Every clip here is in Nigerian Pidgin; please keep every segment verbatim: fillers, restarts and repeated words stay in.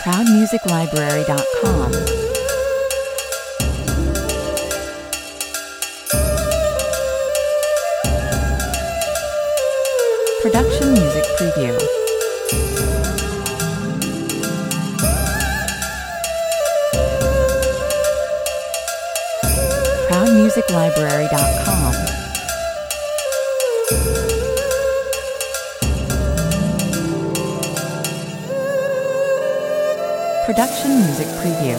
proud music library dot com. Production Music Preview. proud music library dot com. Production Music Preview.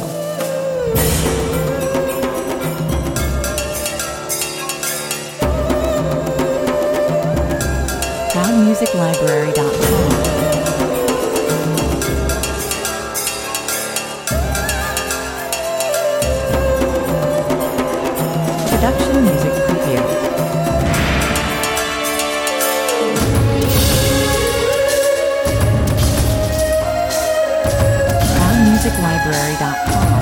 proud music library dot com. Production Music Preview. proud music library dot com.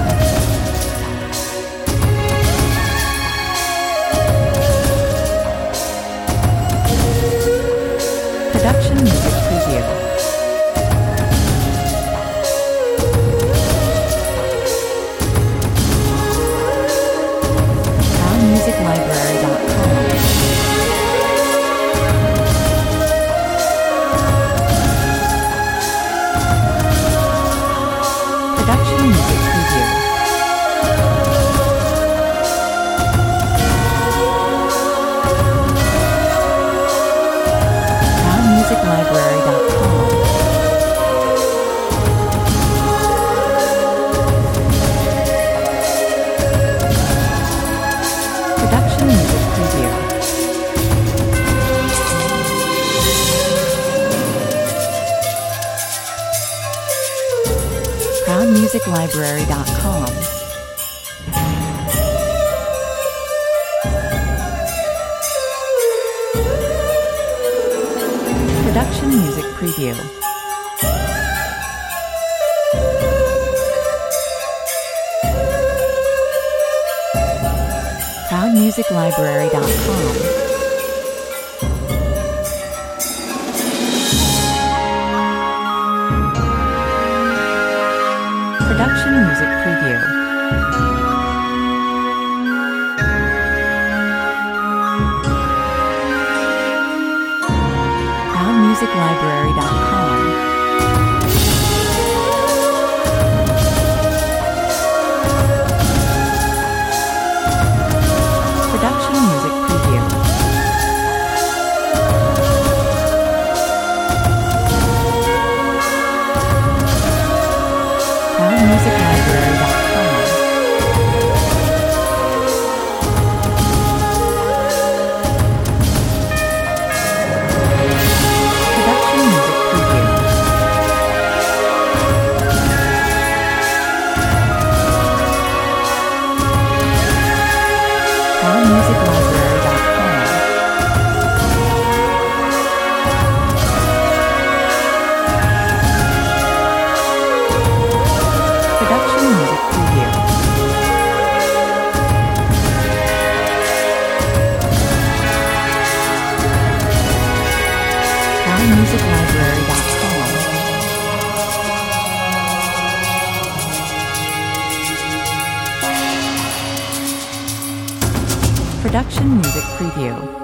Production Music Preview. proud music library dot com. Production Music Preview. proud music library dot com. Production Music Preview. proud music library dot com. Production Music Preview. proud music library dot com. Production Music Preview. proud music library dot com. Production Music Preview. proud music library dot com. Production Music Preview. proud music library dot com. Production Music Preview. proud music library dot com. Production Music Preview.